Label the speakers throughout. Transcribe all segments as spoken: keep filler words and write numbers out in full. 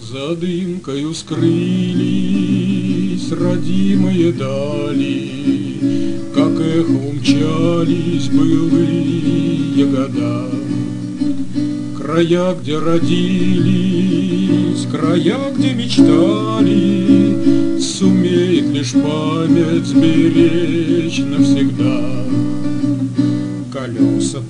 Speaker 1: За дымкою скрылись родимые дали, как эхо умчались былые года. Края, где родились, края, где мечтали, сумеет лишь память сберечь навсегда. Колеса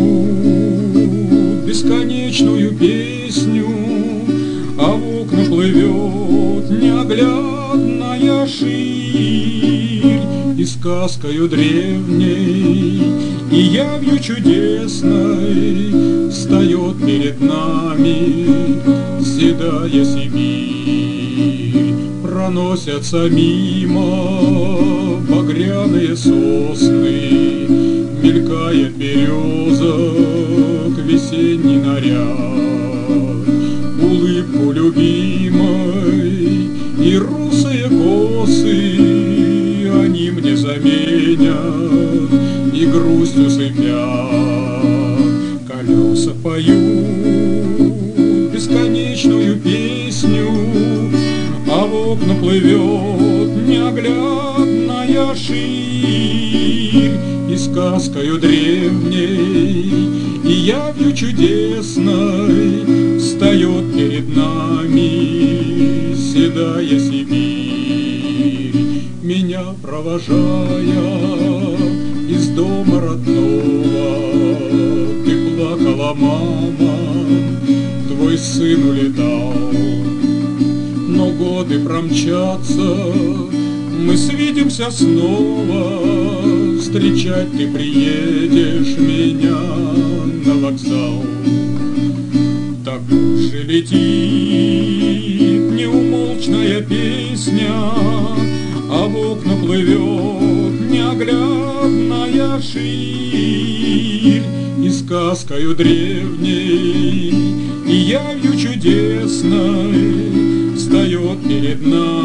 Speaker 1: поют бесконечную песню, а в окна плывет неоглядная ширь, и сказкою древней, и явью чудесной встает перед нами седая Сибирь. Проносятся мимо багряные сосны, мелькает березок весенний наряд. Улыбку любимой и русые косы они мне заменят и грустью сыпят. Колеса поют бесконечную песню, а в окна плывет неоглядная ширь, и сказкою древней, и явью чудесной встает перед нами седая Сибирь. Меня провожая из дома родного, ты плакала, мама, твой сын улетал. Но годы промчатся, мы свидимся снова, встречать ты приедешь меня на вокзал. Так же летит неумолчная песня, а в окна плывет неоглядная ширь, и сказкою древней, и явью чудесной встает перед нами